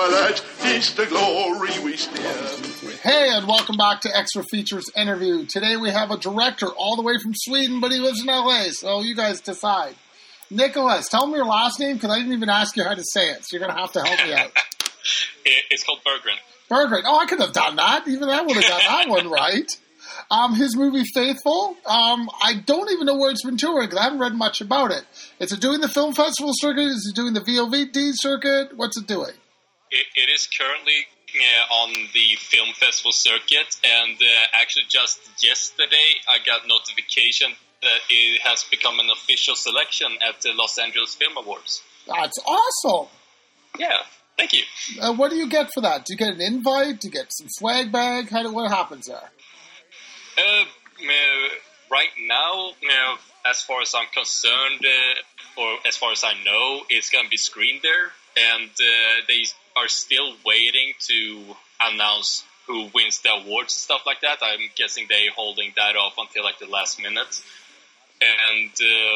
that is the glory we steer. Hey, and welcome back to Extra Features Interview. Today we have a director all the way from Sweden, but he lives in LA, so you guys decide. Nicholas, tell me your last name, because I didn't even ask you how to say it, so you're going to have to help me out. It's called Berggren. Berggren. Oh, I could have done that. Even I would have got that one right. His movie Faithful, I don't even know where it's been touring, because I haven't read much about it. Is it doing the film festival circuit? Is it doing the VOD circuit? What's it doing? It is currently on the film festival circuit, and actually just yesterday I got notification that it has become an official selection at the Los Angeles Film Awards. That's awesome. Yeah, thank you. What do you get for that? Do you get an invite? Do you get some swag bag? What happens there? Right now, as far as I'm concerned, or as far as I know, it's going to be screened there, and they are still waiting to announce who wins the awards and stuff like that. I'm guessing they're holding that off until like the last minute. And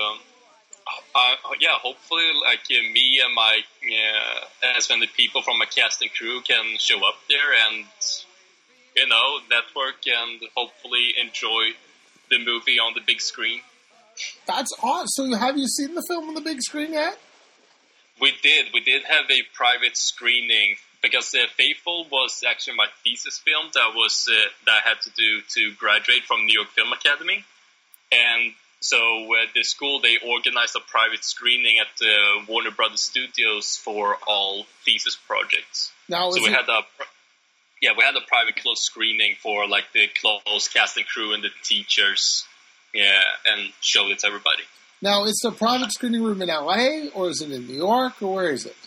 hopefully, like me and my as many people from my cast and crew can show up there and network and hopefully enjoy the movie on the big screen. That's awesome. So, have you seen the film on the big screen yet? We did have a private screening because Faithful was actually my thesis film that I had to do to graduate from New York Film Academy, and so the school, they organized a private screening at Warner Brothers Studios for all thesis projects. Now, so we had a private closed screening for like the close cast and crew and the teachers, and showed it to everybody. Now, is the private screening room in LA, or is it in New York, or where is it?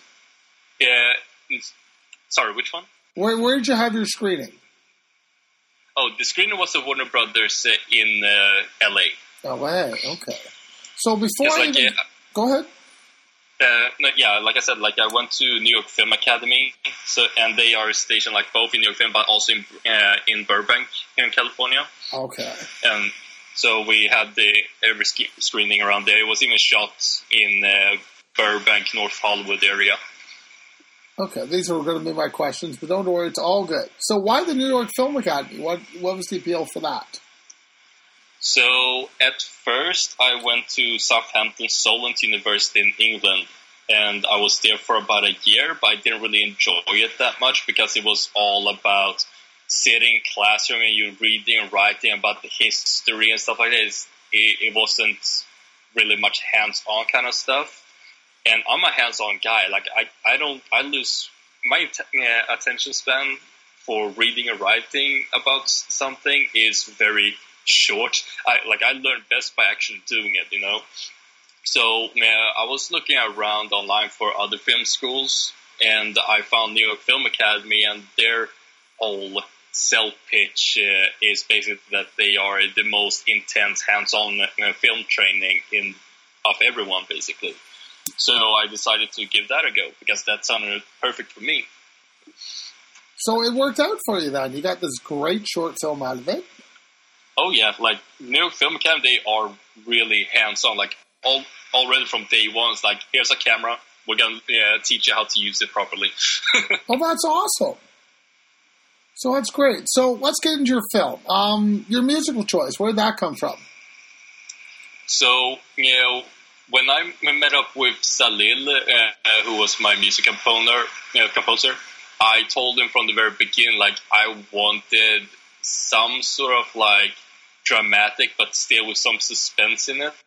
Sorry, which one? Where did you have your screening? Oh, the screening was at Warner Brothers in LA. LA, okay. So before go ahead. Like I said, like I went to New York Film Academy, and they are stationed like both in New York Film, but also in Burbank here in California. Okay. And so we had every screening around there. It was even shot in Burbank, North Hollywood area. Okay, these are going to be my questions, but don't worry, it's all good. So why the New York Film Academy? What was the appeal for that? So at first I went to Southampton Solent University in England, and I was there for about a year, but I didn't really enjoy it that much because it was all about sitting in classroom and you reading and writing about the history and stuff like that. It wasn't really much hands-on kind of stuff. And I'm a hands-on guy. Like I lose my attention span for reading and writing about something is very short. I learn best by actually doing it, So I was looking around online for other film schools, and I found New York Film Academy, and their whole sell pitch is basically that they are the most intense hands-on film training of everyone, basically. So I decided to give that a go because that sounded perfect for me. So it worked out for you then. You got this great short film out of it. Oh yeah, like New York Film Academy, they are really hands-on. Like already from day one, it's like, here's a camera, we're gonna teach you how to use it properly. Oh, that's awesome. So that's great. So let's get into your film. Your musical choice, where did that come from? So, when I met up with Salil, who was my music composer, I told him from the very beginning, like, I wanted some sort of, like, dramatic, but still with some suspense in it.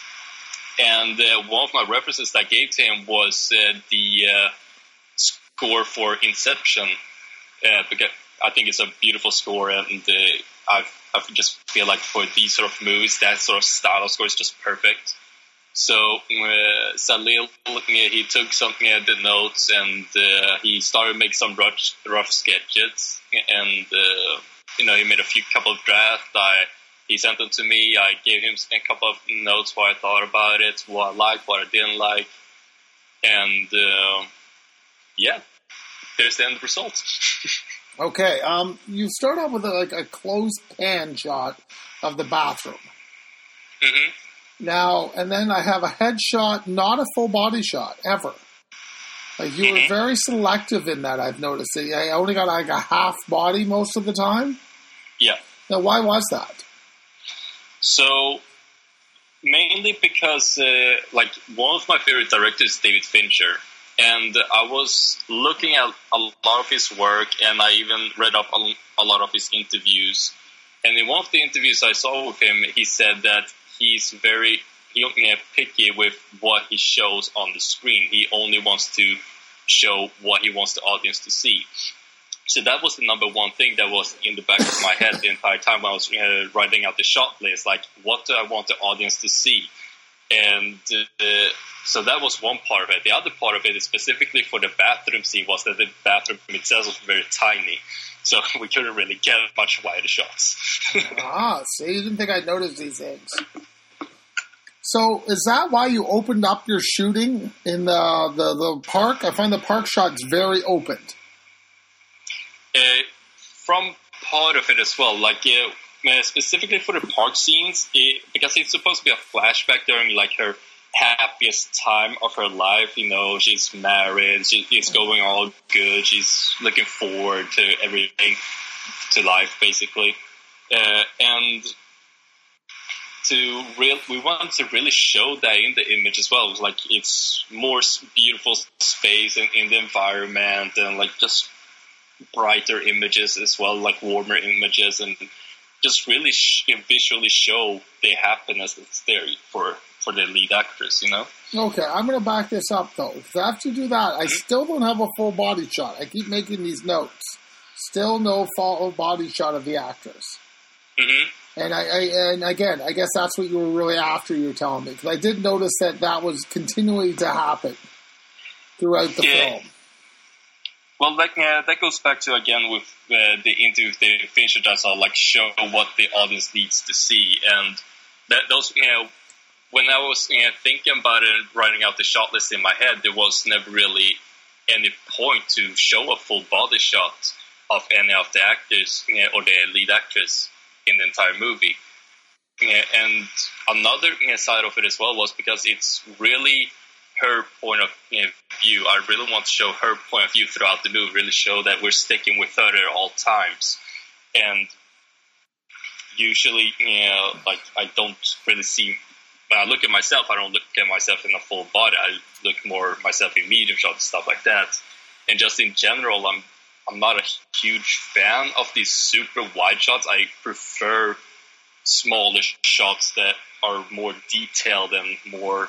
And one of my references that I gave to him was the score for Inception, because I think it's a beautiful score, and I just feel like for these sort of movies, that sort of style of score is just perfect. So Salil, he took the notes, and he started making some rough sketches, and he made a couple of drafts. He sent them to me. I gave him a couple of notes, what I thought about it, what I liked, what I didn't like, and there's the end result. Okay, you start out with a closed pan shot of the bathroom. Mm-hmm. Now, and then I have a headshot, not a full body shot, ever. Like, you were very selective in that, I've noticed. I only got like a half body most of the time. Yeah. Now, why was that? So, mainly because, one of my favorite directors is David Fincher. And I was looking at a lot of his work, and I even read up a lot of his interviews. And in one of the interviews I saw with him, he said that he's very picky with what he shows on the screen. He only wants to show what he wants the audience to see. So that was the number one thing that was in the back of my head the entire time when I was writing out the shot list. Like, what do I want the audience to see? And so that was one part of it. The other part of it, specifically for the bathroom scene, was that the bathroom itself was very tiny. So we couldn't really get much wider shots. So you didn't think I'd notice these things. So is that why you opened up your shooting in the park? I find the park shots very opened. From part of it as well, specifically for the park scenes, because it's supposed to be a flashback during like her happiest time of her life. You know, she's married, it's going all good, she's looking forward to everything, to life basically, and we want to really show that in the image as well. Like, it's more beautiful space in the environment, and like just brighter images as well, like warmer images, and just really visually show the happiness that's there for the lead actress, you know? Okay, I'm going to back this up, though. If after you do that, I still don't have a full body shot. I keep making these notes. Still no full body shot of the actress. Mm-hmm. And again, I guess that's what you were really after, you were telling me. Because I did notice that was continuing to happen throughout the film. Well, that goes back to, again, with the interview with David Fincher does, show what the audience needs to see. And those, when I was thinking about it and writing out the shot list in my head, there was never really any point to show a full body shot of any of the actors or the lead actress in the entire movie. And another side of it as well was because it's really her point of view. I really want to show her point of view throughout the movie, really show that we're sticking with her at all times. And usually, I don't really see, when I look at myself, I don't look at myself in a full body. I look more myself in medium shots, stuff like that. And just in general, I'm not a huge fan of these super wide shots. I prefer smaller shots that are more detailed and more,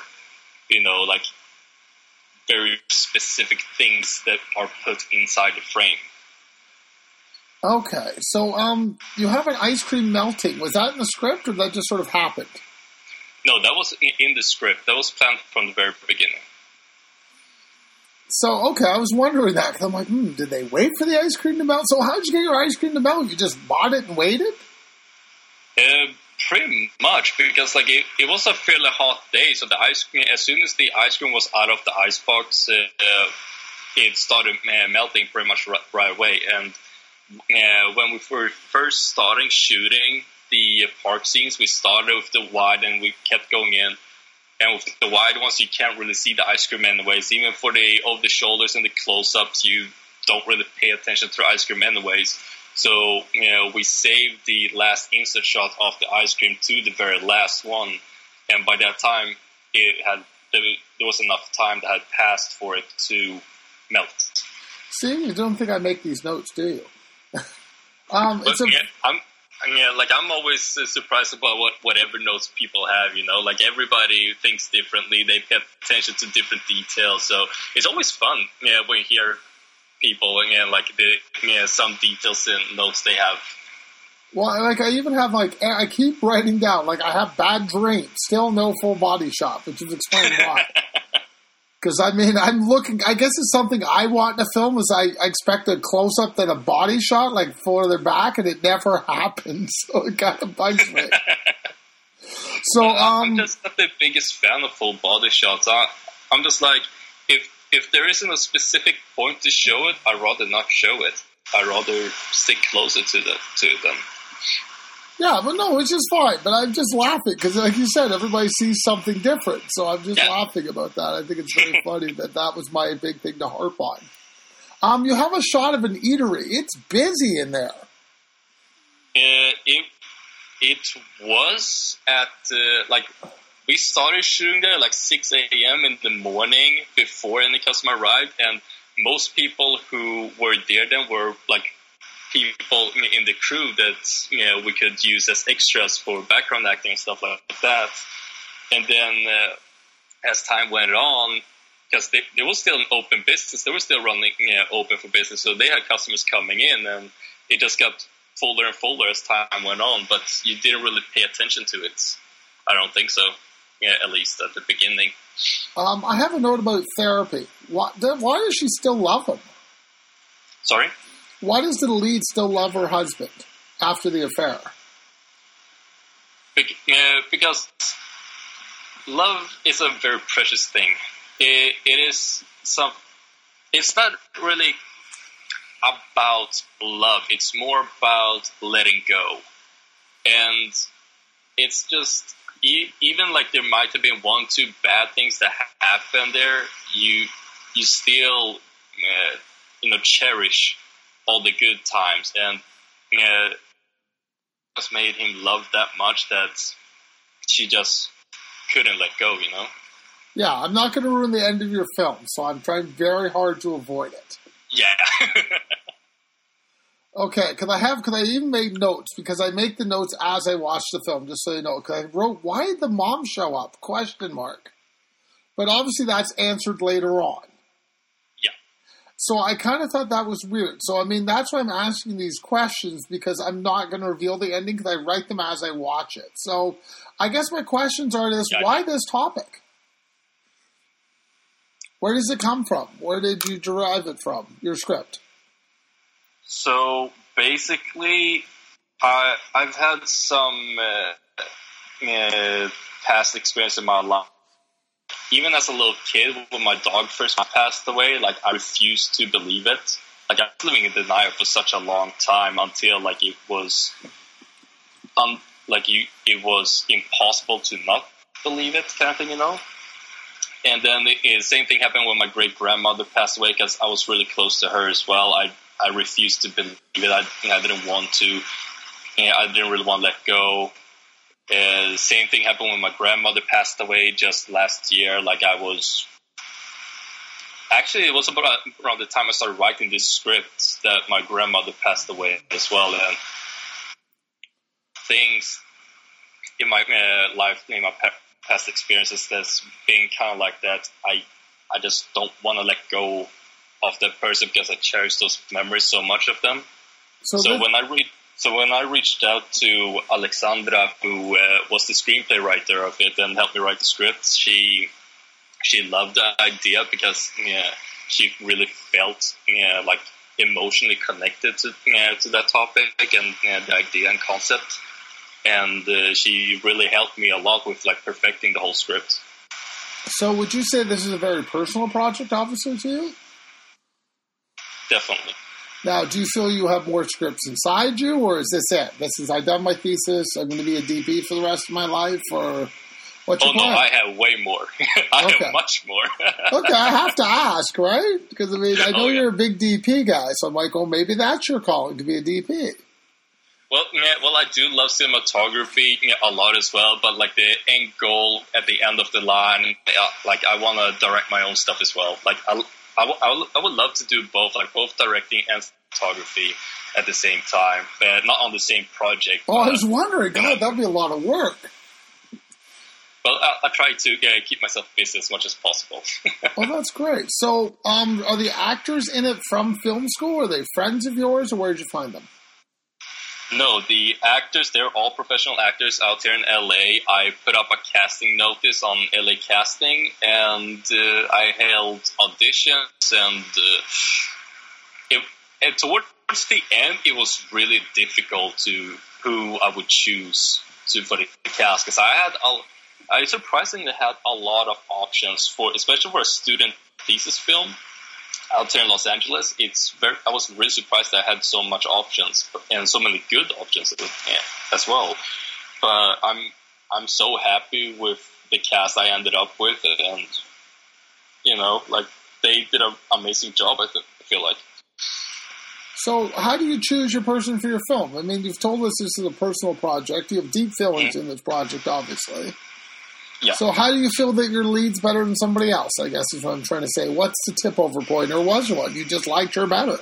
very specific things that are put inside the frame. Okay, so you have an ice cream melting. Was that in the script, or did that just sort of happened? No, that was in the script. That was planned from the very beginning. So, okay, I was wondering that, because I'm like, did they wait for the ice cream to melt? So how'd you get your ice cream to melt? You just bought it and waited? Pretty much, because it was a fairly hot day, so the ice cream, as soon as the ice cream was out of the icebox, it started melting pretty much right away. And when we were first starting shooting the park scenes, we started with the wide and we kept going in. And with the wide ones, you can't really see the ice cream anyways. Even for the over-the-shoulders and the close-ups, you don't really pay attention to the ice cream anyways. So, we saved the last insert shot of the ice cream to the very last one. And by that time, there was enough time that had passed for it to melt. See, you don't think I make these notes, do you? I'm always surprised about whatever notes people have, everybody thinks differently. They pay attention to different details. So it's always fun, when you hear people and some details and notes they have. Well, I even have I keep writing down I have bad drain, still no full body shot, which is explaining why. Because I'm looking. I guess it's something I want in a film. Is I expect a close up than a body shot, for their back, and it never happens. So it kind of bugs me. So I'm just not the biggest fan of full body shots. I'm just if there isn't a specific point to show it, I'd rather not show it. I'd rather stick closer to them. Yeah, but no, it's just fine. But I'm just laughing because, like you said, everybody sees something different. So I'm just laughing about that. I think it's very funny that was my big thing to harp on. You have a shot of an eatery. It's busy in there. It was at, we started shooting there like 6 a.m. in the morning before any customer arrived, and most people who were there then were like people in the crew that we could use as extras for background acting and stuff like that. And then as time went on, because there was still an open business, they were still running open for business, so they had customers coming in, and it just got fuller and fuller as time went on, but you didn't really pay attention to it. I don't think so, at least at the beginning. I have a note about therapy. Why does she still love him? Sorry? Why does the lead still love her husband after the affair? Because love is a very precious thing. It's not really about love. It's more about letting go. And it's just, even like there might have been 1-2 bad things that happened there, you still, cherish all the good times. And just made him love that much that she just couldn't let go, Yeah, I'm not going to ruin the end of your film, so I'm trying very hard to avoid it. Yeah. Okay, because I even made notes, because I make the notes as I watch the film, just so you know. Because I wrote, why did the mom show up? ? But obviously that's answered later on. Yeah. So I kind of thought that was weird. So, I mean, that's why I'm asking these questions, because I'm not going to reveal the ending, because I write them as I watch it. So I guess my questions are this, why this topic? Where does it come from? Where did you derive it from, your script? So basically, I've had some past experience in my life. Even as a little kid, when my dog first passed away, like I refused to believe it. Like I was living in denial for such a long time until it was, it was impossible to not believe it, kind of thing, And then the same thing happened when my great-grandmother passed away, because I was really close to her as well. I refused to believe it. I didn't want to. I didn't really want to let go. Same thing happened when my grandmother passed away just last year. It was about around the time I started writing this script that my grandmother passed away as well. And things in my life, in my past experiences, that's been kind of like that. I just don't want to let go of that person because I cherish those memories so much of them. So when I reached out to Alexandra, who was the screenplay writer of it and helped me write the script, she loved the idea because she really felt emotionally connected to that topic and the idea and concept. And she really helped me a lot with perfecting the whole script. So would you say this is a very personal project, obviously, to you? Definitely. Now, do you feel you have more scripts inside you, or is this it? I've done my thesis, I'm going to be a DP for the rest of my life, or what's your plan? No, I have way more. I have much more. Okay, I have to ask, right? Because, I know you're a big DP guy, so I'm like, maybe that's your calling, to be a DP. Well, I do love cinematography a lot as well, but the end goal at the end of the line, I want to direct my own stuff as well. I would love to do both, both directing and photography at the same time, but not on the same project. Oh, I was wondering, God, that'd be a lot of work. Well, I try to keep myself busy as much as possible. Well, that's great. So, are the actors in it from film school? Are they friends of yours, or where did you find them? No, the actors, they're all professional actors out here in LA. I put up a casting notice on LA Casting, and I held auditions, and towards the end, it was really difficult to who I would choose for the cast, because I surprisingly had a lot of options especially for a student thesis film. out here in Los Angeles, I was really surprised that I had so much options and so many good options as well. But I'm so happy with the cast I ended up with, and like they did an amazing job. I feel like. So, how do you choose your person for your film? I mean, you've told us this is a personal project. You have deep feelings in this project, obviously. Yeah. So, how do you feel that your lead's better than somebody else? I guess is what I'm trying to say. What's the tip over point, or was there one? You just liked her better.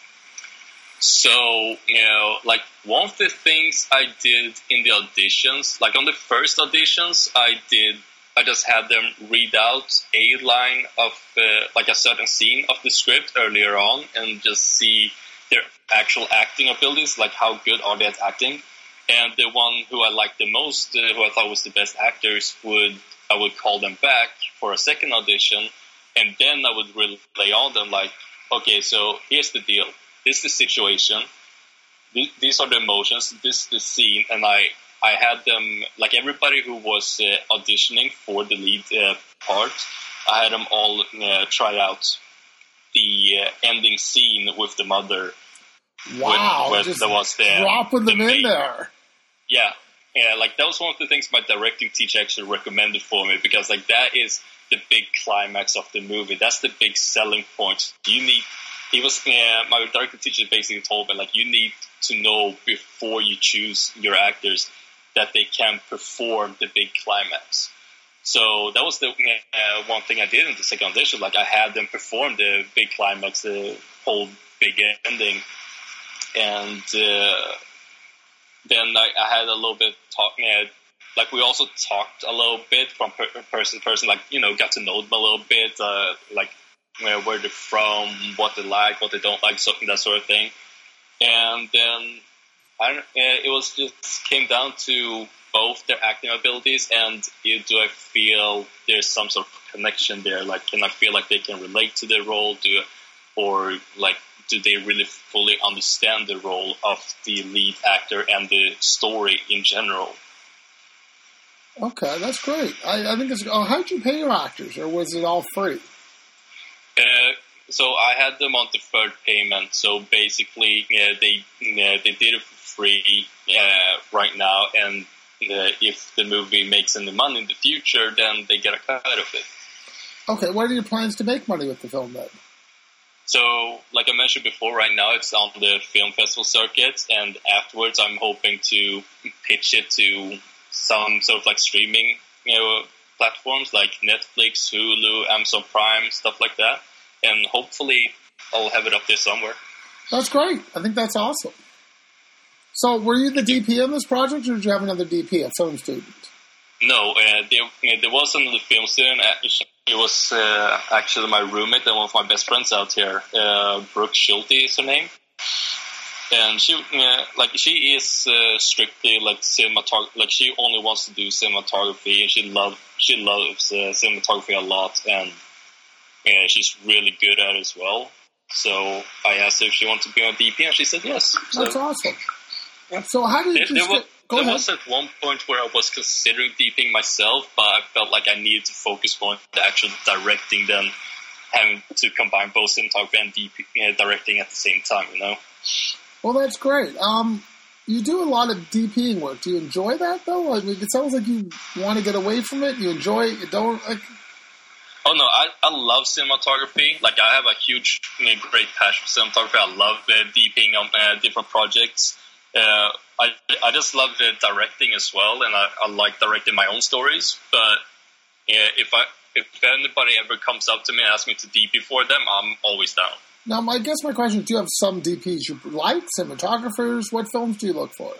So, like one of the things I did in the auditions, like on the first auditions, I just had them read out a line of like a certain scene of the script earlier on, and just see their actual acting abilities, like how good are they at acting. And the one who I liked the most, who I thought was the best actors, I would call them back for a second audition, and then I would relay on them like, okay, so here's the deal. This is the situation. These are the emotions. This is the scene. And I had them, like everybody who was auditioning for the lead part, I had them all try out the ending scene with the mother. Wow. When just there was dropping them in there. Yeah, like that was one of the things my directing teacher actually recommended for me, because like that is the big climax of the movie. That's the big selling point. My directing teacher basically told me, like, you need to know before you choose your actors that they can perform the big climax. So that was the one thing I did in the second audition. Like, I had them perform the big climax, the whole big ending. And then I had a little bit like we also talked a little bit from person to person, like, got to know them a little bit, like where they're from, what they like, what they don't like, something, that sort of thing. And then it was just came down to both their acting abilities and do I feel there's some sort of connection there? Like, can I feel like they can relate to the role? Do they really fully understand the role of the lead actor and the story in general? Okay, that's great. I think it's. Oh, how'd you pay your actors, or was it all free? So I had them on deferred payment. So basically, they did it for free right now, and if the movie makes any money in the future, then they get a cut of it. Okay, what are your plans to make money with the film then? So, like I mentioned before, right now it's on the film festival circuit, and afterwards I'm hoping to pitch it to some sort of like streaming, platforms like Netflix, Hulu, Amazon Prime, stuff like that, and hopefully I'll have it up there somewhere. That's great. I think that's awesome. So, were you the DP on this project, or did you have another DP, a film student? No, there was another film student. It was actually my roommate and one of my best friends out here. Brooke Schulte is her name, and she is strictly like cinematography. Like, she only wants to do cinematography, and she loves cinematography a lot, and she's really good at it as well. So I asked her if she wanted to be on DP, and she said yes. That's awesome. So how did you There was at one point where I was considering DPing myself, but I felt like I needed to focus more on the actual directing than having to combine both cinematography and directing at the same time, Well, that's great. You do a lot of DPing work. Do you enjoy that, though? I mean, it sounds like you want to get away from it. You enjoy it. You don't? Like... Oh, no, I love cinematography. Like, I have a huge, great passion for cinematography. I love DPing on different projects. I just love the directing as well, and I like directing my own stories. But if anybody ever comes up to me and asks me to DP for them, I'm always down. Now, I guess my question is, do you have some DPs you like, cinematographers? What films do you look for?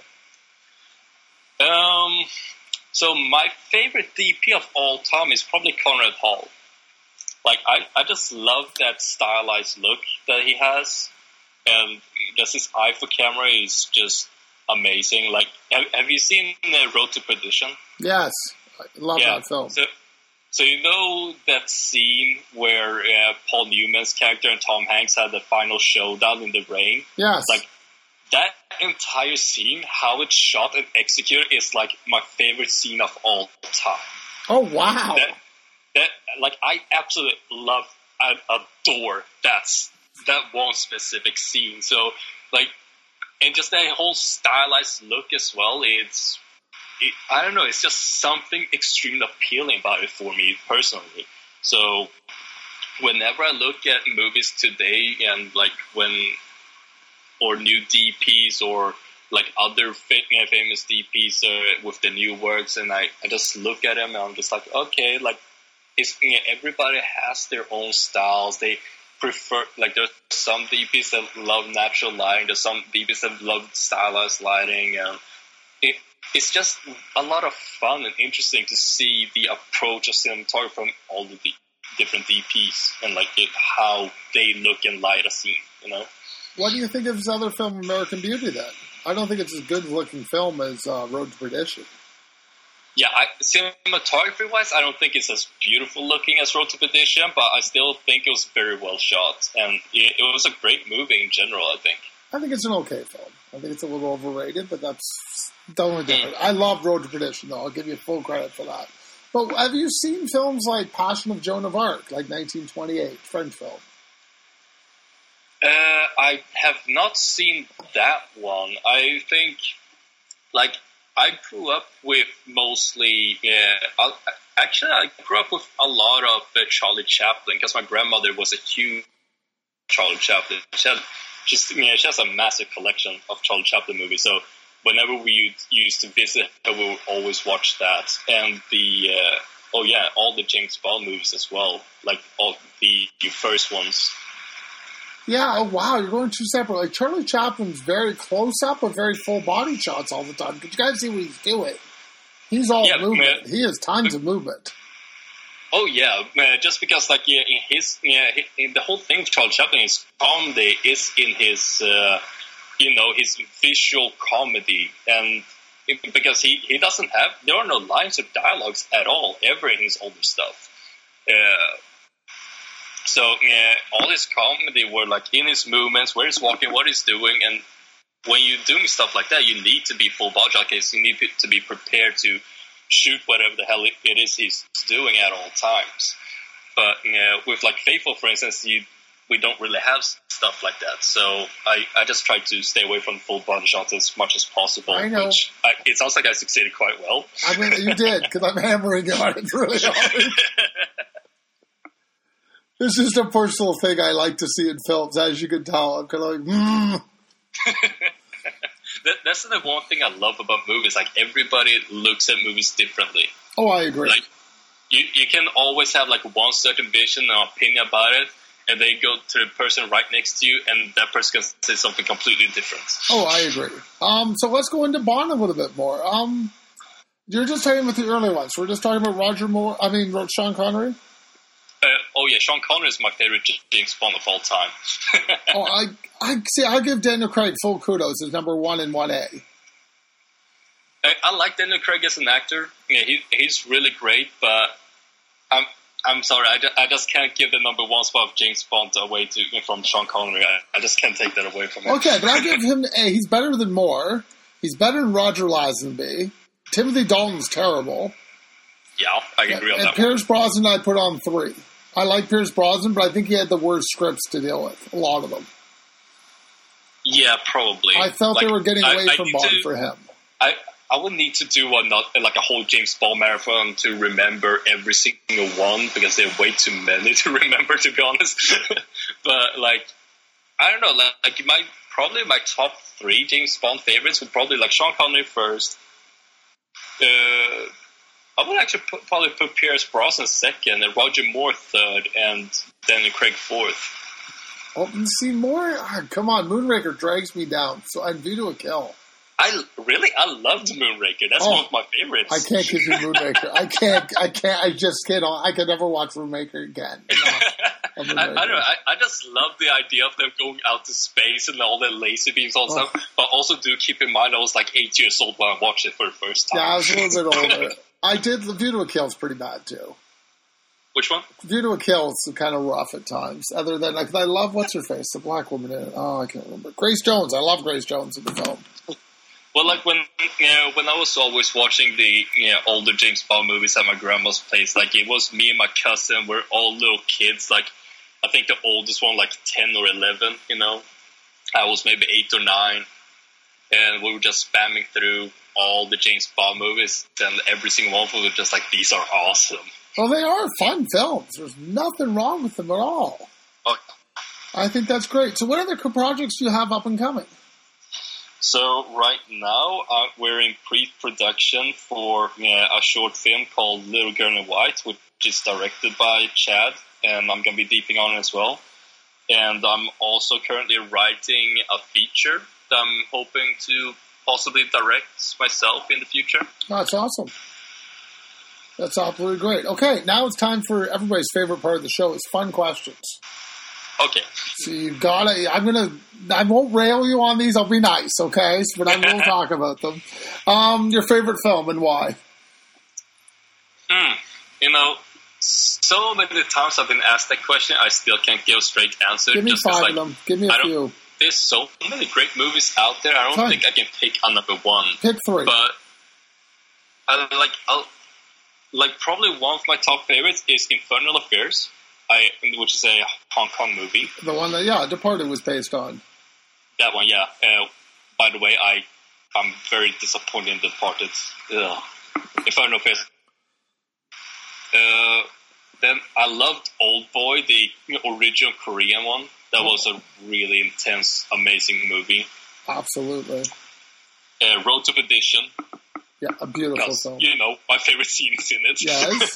So my favorite DP of all time is probably Conrad Hall. Like, I just love that stylized look that he has. And just his eye for camera is just amazing. Like, have you seen Road to Perdition? Yes, I love that film. So you know that scene where Paul Newman's character and Tom Hanks had the final showdown in the rain? Yes. Like, that entire scene, how it's shot and executed, is like my favorite scene of all time. Oh, wow. Like, I absolutely love I adore that one specific scene. So, like, and just that whole stylized look as well. I don't know. It's just something extremely appealing about it for me personally. So, whenever I look at movies today and like or new DPs or like other famous DPs with the new works, and I just look at them and I'm just like, okay, like everybody has their own styles. They prefer, like, there's some DPs that love natural lighting, there's some DPs that love stylized lighting, and it's just a lot of fun and interesting to see the approach of cinematography from all the different DPs and like how they look and light a scene, you know? What do you think of his other film, American Beauty, then? I don't think it's as good-looking film as Road to Perdition. Yeah, cinematography-wise, I don't think it's as beautiful-looking as Road to Perdition, but I still think it was very well shot. And it was a great movie in general, I think. I think it's an okay film. I think it's a little overrated, but that's the only difference. I love Road to Perdition, though. I'll give you full credit for that. But have you seen films like Passion of Joan of Arc, like 1928, French film? I have not seen that one. I think, like, I grew up with mostly, actually, I grew up with a lot of Charlie Chaplin, because my grandmother was a huge Charlie Chaplin. She has a massive collection of Charlie Chaplin movies, so whenever we used to visit her, we would always watch that. And all the James Bond movies as well, like all the first ones. Yeah, oh wow, you're going two separate. Like, Charlie Chaplin's very close-up but very full-body shots all the time. Could you guys see what he's doing? He's all movement. He has tons of movement. Oh, yeah. Just because, like, in the whole thing with Charlie Chaplin, his comedy is in his, his visual comedy. And because he doesn't have, there are no lines or dialogues at all, ever in his older stuff. So all his comedy were like in his movements, where he's walking, what he's doing, and when you're doing stuff like that, you need to be full body showcase. You need to be prepared to shoot whatever the hell it is he's doing at all times. But with like Faithful, for instance, we don't really have stuff like that. So I just try to stay away from full body shots as much as possible. I know. Which it sounds like I succeeded quite well. I mean, you did, because I'm hammering on it really hard. It's just a personal thing I like to see in films, as you can tell. I'm kind of like, That's the one thing I love about movies. Like, everybody looks at movies differently. Oh, I agree. Like, you can always have like one certain vision or opinion about it, and they go to the person right next to you, and that person can say something completely different. Oh, I agree. So let's go into Bond a little bit more. You're just talking about the early ones. We're just talking about Sean Connery? Sean Connery is my favorite James Bond of all time. I'll give Daniel Craig full kudos as number 1 and 1A. I like Daniel Craig as an actor. Yeah, he's really great, but I'm sorry, I just can't give the number 1 spot of James Bond away from Sean Connery. I just can't take that away from him. Okay, but I'll give him A. He's better than Moore. He's better than Roger Lazenby. Timothy Dalton's terrible. Yeah, I can agree on that. And Pierce Brosnan I put on 3. I like Pierce Brosnan, but I think he had the worst scripts to deal with. A lot of them. Yeah, probably. I felt they were getting away from Bond for him. I would need to do a whole James Bond marathon to remember every single one, because there are way too many to remember, to be honest. But like, I don't know. Like my top 3 James Bond favorites would probably like Sean Connery first. I would actually probably put Pierce Brosnan second, and Roger Moore third, and Daniel Craig fourth. Oh, see, Moore, come on, Moonraker drags me down. So and View to a Kill. I loved Moonraker. That's one of my favorites. I can't give you Moonraker. I just can't. I can never watch Moonraker again. I don't know. I just love the idea of them going out to space and all the laser beams and stuff. But also do keep in mind I was like 8 years old when I watched it for the first time. Yeah, I was a little bit older. I did. The View to a Kill is pretty bad too. Which one? View to a Kill is kind of rough at times. Other than, like, I love what's her face, the black woman in it. Oh, I can't remember. Grace Jones. I love Grace Jones in the film. Well, like when I was always watching the older James Bond movies at my grandma's place, like it was me and my cousin, we're all little kids, like I think the oldest one, like 10 or 11, you know. I was maybe 8 or 9. And we were just spamming through all the James Bond movies. And every single one of them was just like, these are awesome. Well, they are fun films. There's nothing wrong with them at all. Oh. I think that's great. So what other projects do you have up and coming? So right now, we're in pre-production for a short film called Little Girl in White, which is directed by Chad, and I'm going to be deeping on it as well. And I'm also currently writing a feature that I'm hoping to possibly direct myself in the future. That's awesome. That's absolutely great. Okay, now it's time for everybody's favorite part of the show, is fun questions. Okay. So you've got to, I won't rail you on these, I'll be nice, okay? But I will talk about them. Your favorite film and why? You know, so many times I've been asked that question, I still can't give a straight answer. Give me just 5 of them. Give me a few. There's so many great movies out there, I don't think I can pick a number one. Pick 3. But I'll probably one of my top favorites is Infernal Affairs. Which is a Hong Kong movie. The one that, Departed was based on. That one, yeah. By the way, I'm very disappointed in Departed. Infernal Affairs. Then I loved Old Boy, the original Korean one. That was a really intense, amazing movie. Absolutely. Road to Perdition. Yeah, a beautiful film. You know, my favorite scenes in it. Yes.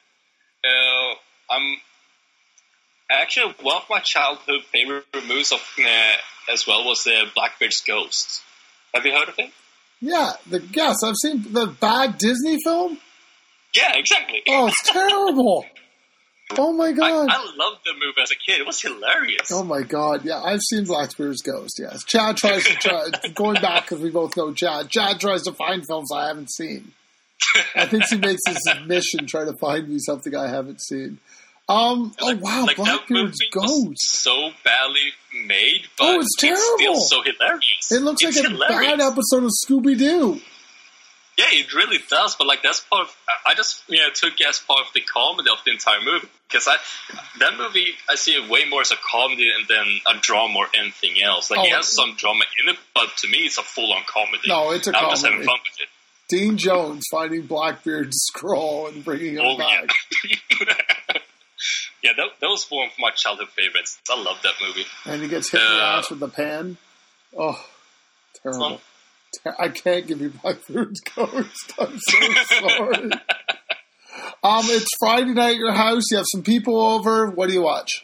Actually, one of my childhood favorite movies as well was Blackbeard's Ghost. Have you heard of it? Yeah, yes, I've seen the bad Disney film. Yeah, exactly. Oh, it's terrible. Oh my god. I loved the movie as a kid. It was hilarious. Oh my god, yeah, I've seen Blackbeard's Ghost, yes. Chad tries to going back because we both know Chad tries to find films I haven't seen. I think he makes this mission trying to find me something I haven't seen. Oh wow, Blackbeard's Ghost. So badly made, but it's terrible. It's still so hilarious. It looks like a bad episode of Scooby-Doo. Yeah, it really does. But that's part of. I just took it as part of the comedy of the entire movie, because that movie I see it way more as a comedy than a drama or anything else. It has some drama in it, but to me it's a full-on comedy. No, it's a comedy. I'm just having fun with it. Dean Jones finding Blackbeard's scroll and bringing him back. Yeah. Yeah, that was one of my childhood favorites. I love that movie. And he gets hit in the ass with the pan. Oh, terrible. I can't give you Blackbeard's Ghost. I'm so sorry. It's Friday night at your house. You have some people over. What do you watch?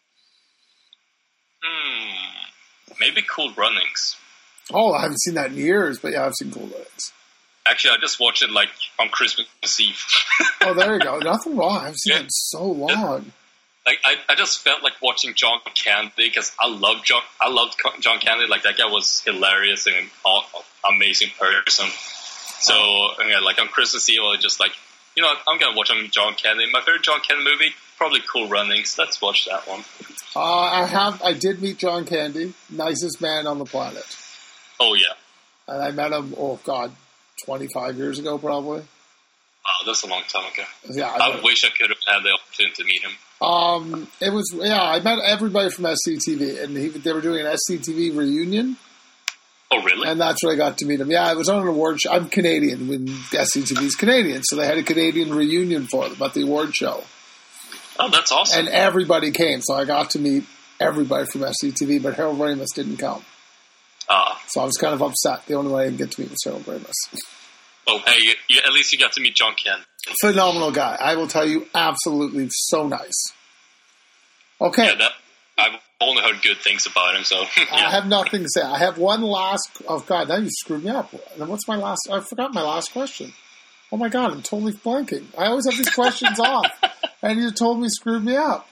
Maybe Cool Runnings. Oh, I haven't seen that in years, but yeah, I've seen Cool Runnings. Actually, I just watched it on Christmas Eve. Oh, there you go. Nothing wrong. I've seen it in so long. I just felt like watching John Candy, because I loved John Candy. That guy was hilarious and an amazing person. So on Christmas Eve, I was just I'm gonna watch John Candy. My favorite John Candy movie, probably Cool Runnings. Let's watch that one. I did meet John Candy, nicest man on the planet. Oh yeah. And I met him. 25 years ago, probably. Oh, that's a long time ago. Yeah, I wish I could have had the opportunity to meet him. I met everybody from SCTV, and they were doing an SCTV reunion. Oh, really? And that's where I got to meet him. Yeah, it was on an award show. I'm Canadian, when SCTV's Canadian, so they had a Canadian reunion for them at the award show. Oh, that's awesome. And everybody came, so I got to meet everybody from SCTV, but Harold Ramis didn't come. So I was kind of upset. The only way I didn't get to meet was Harold Ramis. Oh, hey, at least you got to meet John Candy. Phenomenal guy. I will tell you, absolutely so nice. Okay. Yeah, I've only heard good things about him, so. Yeah. I have nothing to say. I have one last. Oh, God, now you screwed me up. And what's my last? I forgot my last question. Oh, my God, I'm totally blanking. I always have these questions off. And you totally screwed me up.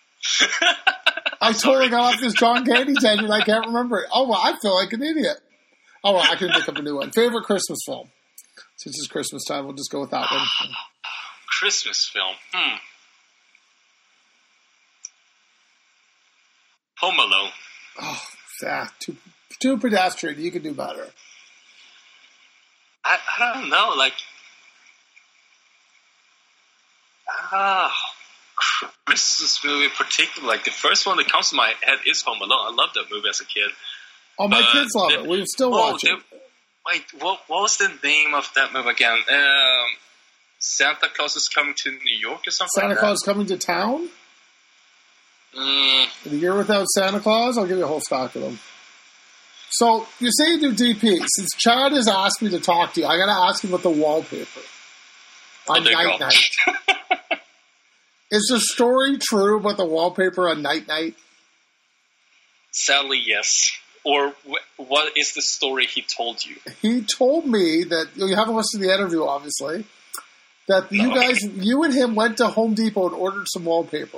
I totally got off this John Candy tangent. I can't remember it. Oh, well, I feel like an idiot. Oh, well, I can pick up a new one. Favorite Christmas film? Since it's Christmas time, we'll just go with that one. Christmas film? Home Alone. Oh, yeah. Too pedestrian. You can do better. I don't know. Christmas movie in particular, like the first one that comes to my head is Home Alone. I loved that movie as a kid. Oh, my kids love it. We still watch it. Wait, what was the name of that movie again? Santa Claus is Coming to New York or something Santa Claus Coming to Town? Mm. The Year Without Santa Claus? I'll give you a whole stock of them. So, you say you do DP. Since Chad has asked me to talk to you, I got to ask him about the wallpaper on Night Night. Is the story true about the wallpaper on Night Night? Sadly, yes. Or what is the story he told you? He told me that, you haven't listened to the interview, obviously, that you and him went to Home Depot and ordered some wallpaper.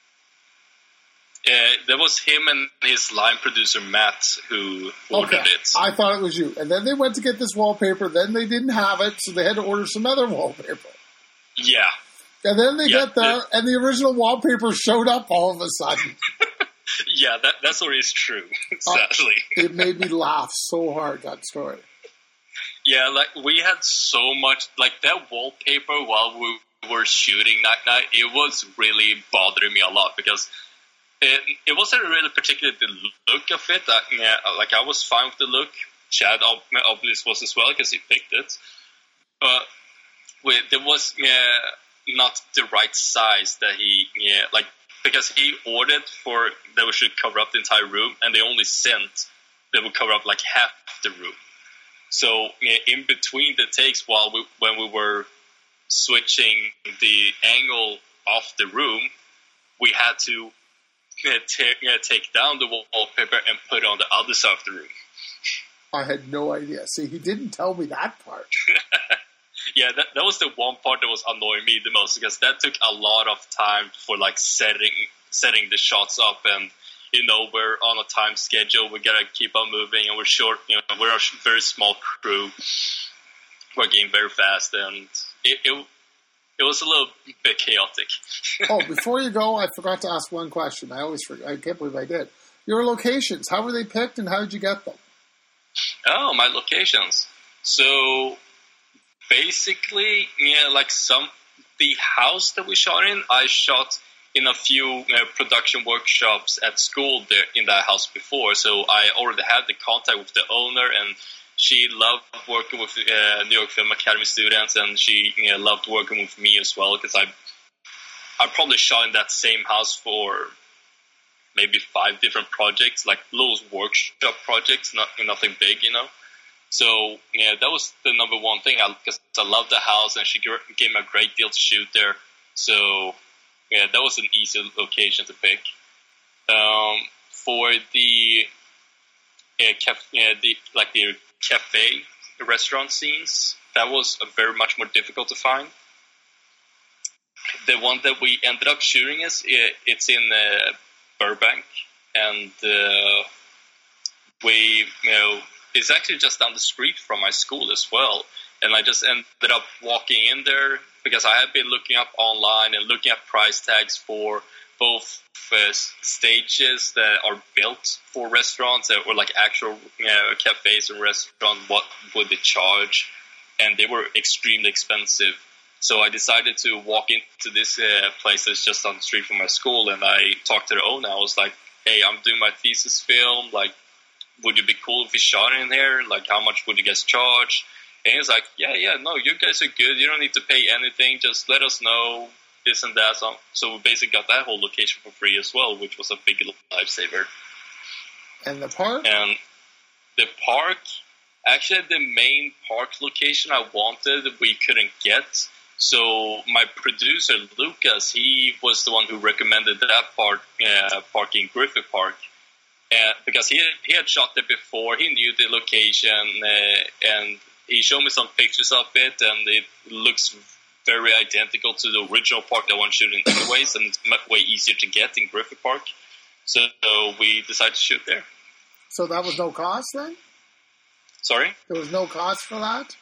That was him and his line producer, Matt, who ordered it. I thought it was you. And then they went to get this wallpaper, then they didn't have it, so they had to order some other wallpaper. Yeah. And then they get there, and the original wallpaper showed up all of a sudden. Yeah, that story is true, sadly. It made me laugh so hard, that story. Yeah, like, we had so much, like, that wallpaper while we were shooting Night Night, it was really bothering me a lot, because it wasn't really particularly the look of it. Like, I was fine with the look. Chad obviously was as well, because he picked it. But there was not the right size that he, like, because he ordered for that we should cover up the entire room, and they only sent that would cover up like half the room. So in between the takes, when we were switching the angle of the room, we had to take down the wallpaper and put it on the other side of the room. I had no idea. See, he didn't tell me that part. Yeah, that was the one part that was annoying me the most, because that took a lot of time for like setting the shots up, and we're on a time schedule. We gotta keep on moving, and we're short. We're a very small crew, working very fast, and it was a little bit chaotic. Oh, before you go, I forgot to ask one question. I always forget. I can't believe I did. Your locations, how were they picked, and how did you get them? Oh, my locations. So basically, the house that we shot in, I shot in a few production workshops at school there in that house before. So I already had the contact with the owner, and she loved working with New York Film Academy students, and she loved working with me as well, because I probably shot in that same house for maybe 5 different projects, like little workshop projects, nothing big, So, that was the number one thing, because I loved the house, and she gave me a great deal to shoot there. So, that was an easy location to pick. For the cafe restaurant scenes, that was very much more difficult to find. The one that we ended up shooting it's in Burbank, and it's actually just down the street from my school as well. And I just ended up walking in there because I had been looking up online and looking at price tags for both stages that are built for restaurants or like actual cafes or restaurants. What would they charge? And they were extremely expensive. So I decided to walk into this place that's just on the street from my school, and I talked to the owner. I was like, "Hey, I'm doing my thesis film. Like, would it be cool if we shot in here? Like, how much would you guys charge?" And he was like, yeah, no, you guys are good. You don't need to pay anything. Just let us know this and that. So we basically got that whole location for free as well, which was a big lifesaver. And the park? And the park, actually the main park location I wanted, we couldn't get. So my producer, Lucas, he was the one who recommended that park in Griffith Park. Because he had shot there before, he knew the location, and he showed me some pictures of it, and it looks very identical to the original park that I want to shoot in anyways, and it's way easier to get in Griffith Park. So we decided to shoot there. So that was no cost then? Sorry? There was no cost for that?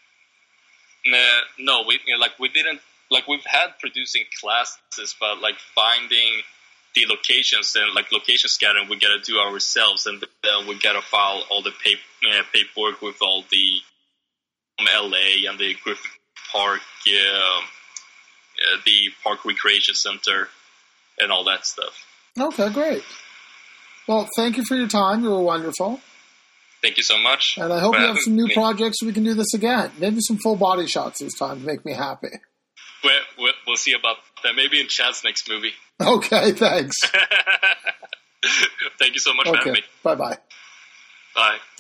No, we didn't, we've had producing classes, but finding the locations and location scouting we gotta do ourselves, and then we gotta file all the paperwork with all the LA and the Griffith Park, the Park Recreation Center. and all that stuff. Okay, great. Well, thank you for your time. You were wonderful. Thank you so much. And I hope for you have some new having me. projects so we can do this again. Maybe some full body shots this time to make me happy. We'll see about that. Maybe in Chad's next movie. Okay, thanks. Thank you so much for having me. Bye-bye. Bye.